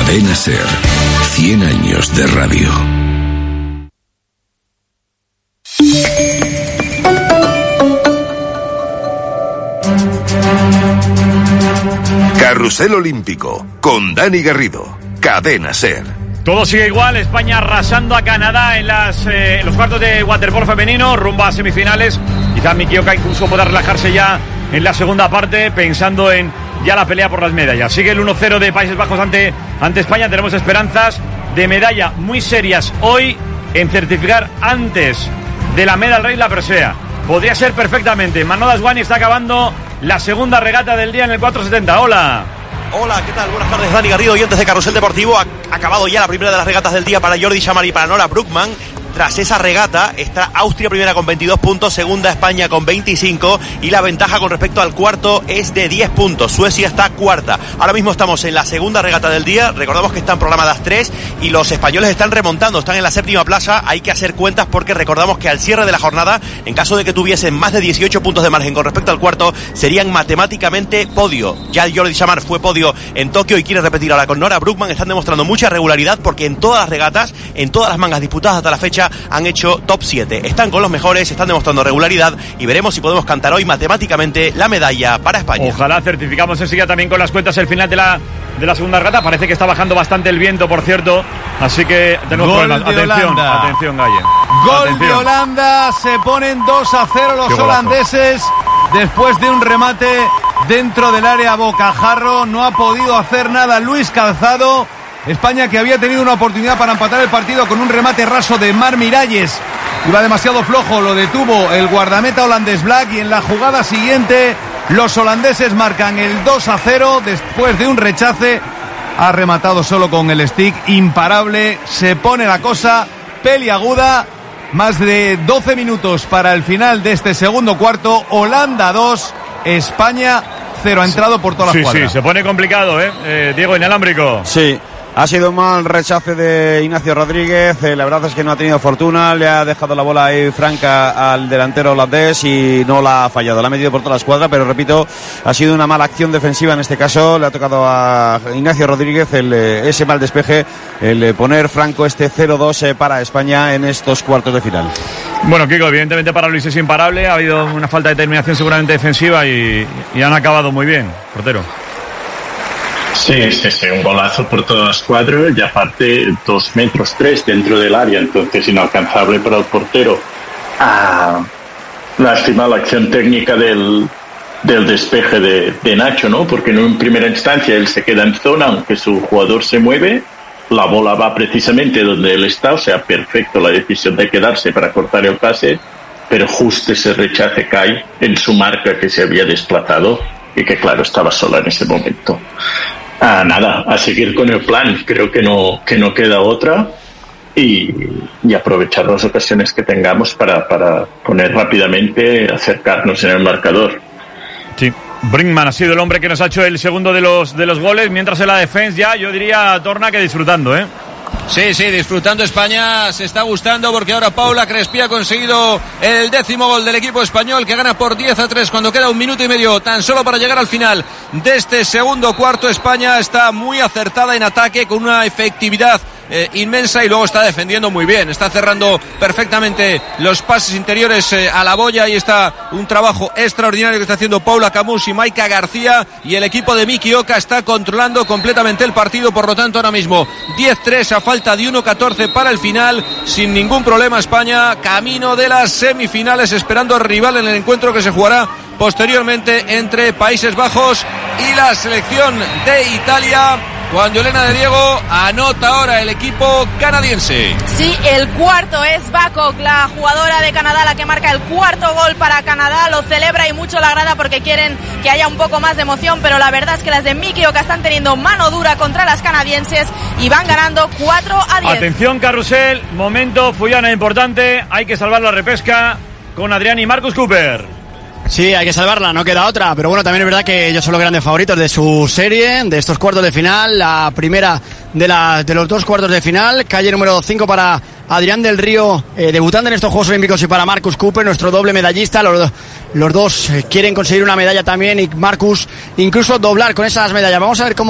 Cadena SER. 100 años de radio. Carrusel Olímpico con Dani Garrido. Cadena SER. Todo sigue igual, España arrasando a Canadá en los cuartos de waterpolo femenino, rumbo a semifinales. Quizá Miki Oka incluso pueda relajarse ya en la segunda parte, pensando en ya la pelea por las medallas. Sigue el 1-0 de Países Bajos ante España. Tenemos esperanzas de medalla muy serias hoy en certificar antes de la Medal Race la presea. Podría ser perfectamente. Manoda Aswani está acabando la segunda regata del día en el 470. Hola. Hola, ¿qué tal? Buenas tardes, Dani Garrido, oyentes de Carrusel Deportivo. Ha acabado ya la primera de las regatas del día para Jordi Samar y para Nora Brookman. Tras esa regata está Austria primera con 22 puntos, segunda España con 25 y la ventaja con respecto al cuarto es de 10 puntos. Suecia está cuarta. Ahora mismo estamos en la segunda regata del día. Recordamos que están programadas 3 y los españoles están remontando, están en la séptima plaza. Hay que hacer cuentas porque recordamos que al cierre de la jornada, en caso de que tuviesen más de 18 puntos de margen con respecto al cuarto, serían matemáticamente podio. Ya Jordi Samar fue podio en Tokio y quiere repetir ahora con Nora Brookman. Están demostrando mucha regularidad porque en todas las regatas, en todas las mangas disputadas hasta la fecha, han hecho top 7. Están con los mejores, están demostrando regularidad y veremos si podemos cantar hoy matemáticamente la medalla para España. Ojalá. Certificamos enseguida también con las cuentas el final de la segunda regata. Parece que está bajando bastante el viento, por cierto, así que tenemos problemas. Atención, Galle. Gol de Holanda, se ponen 2-0 los holandeses después de un remate dentro del área bocajarro. No ha podido hacer nada Luis Calzado. España, que había tenido una oportunidad para empatar el partido con un remate raso de Mar Miralles, iba demasiado flojo, lo detuvo el guardameta holandés Black y en la jugada siguiente los holandeses marcan el 2-0 después de un rechace. Ha rematado solo con el stick, imparable, se pone la cosa peliaguda. Más de 12 minutos para el final de este segundo cuarto. Holanda 2, España 0. Ha entrado por toda la cuadra. Sí, se pone complicado, Diego, inalámbrico. Sí. Ha sido un mal rechace de Ignacio Rodríguez, la verdad es que no ha tenido fortuna, le ha dejado la bola ahí franca al delantero holandés y no la ha fallado, la ha metido por toda la escuadra, pero repito, ha sido una mala acción defensiva en este caso, le ha tocado a Ignacio Rodríguez ese mal despeje, el poner franco este 0-2 para España en estos cuartos de final. Bueno, Kiko, evidentemente para Luis es imparable, ha habido una falta de determinación seguramente defensiva y han acabado muy bien, portero. Sí, un golazo por toda la escuadra y aparte 2 metros 3 dentro del área, entonces inalcanzable para el portero. Lástima la acción técnica del despeje de Nacho, ¿no? Porque en primera instancia él se queda en zona, aunque su jugador se mueve, la bola va precisamente donde él está, o sea, perfecto la decisión de quedarse para cortar el pase, pero justo ese rechace cae en su marca que se había desplazado y que claro, estaba sola en ese momento. Nada, a seguir con el plan, creo que no queda otra y aprovechar las ocasiones que tengamos para poner rápidamente, acercarnos en el marcador. Sí, Brinkman ha sido el hombre que nos ha hecho el segundo de los goles, mientras en la defensa ya, yo diría, Torna, que disfrutando, Sí, disfrutando España, se está gustando porque ahora Paula Crespí ha conseguido el 10º gol del equipo español que gana por 10-3 cuando queda 1 minuto y medio tan solo para llegar al final de este segundo cuarto. España está muy acertada en ataque con una efectividad inmensa y luego está defendiendo muy bien, está cerrando perfectamente los pases interiores a la boya y está un trabajo extraordinario que está haciendo Paula Camus y Maika García y el equipo de Miki Oka está controlando completamente el partido, por lo tanto ahora mismo 10-3 a falta de 1-14 para el final, sin ningún problema España camino de las semifinales, esperando al rival en el encuentro que se jugará posteriormente entre Países Bajos y la selección de Italia, cuando Elena de Diego anota ahora el equipo canadiense. Sí, el cuarto es Babcock, la jugadora de Canadá, la que marca el cuarto gol para Canadá. Lo celebra y mucho la grada porque quieren que haya un poco más de emoción, pero la verdad es que las de Miki Oka están teniendo mano dura contra las canadienses y van ganando 4-10. Atención, Carrusel, momento Fullana importante, hay que salvar la repesca con Adrián y Marcus Cooper. Sí, hay que salvarla, no queda otra, pero bueno, también es verdad que ellos son los grandes favoritos de su serie, de estos cuartos de final, la primera de los 2 cuartos de final, calle número 5 para Adrián del Río, debutando en estos Juegos Olímpicos, y para Marcus Cooper, nuestro doble medallista. Los dos quieren conseguir una medalla también y Marcus incluso doblar con esas medallas. Vamos a ver cómo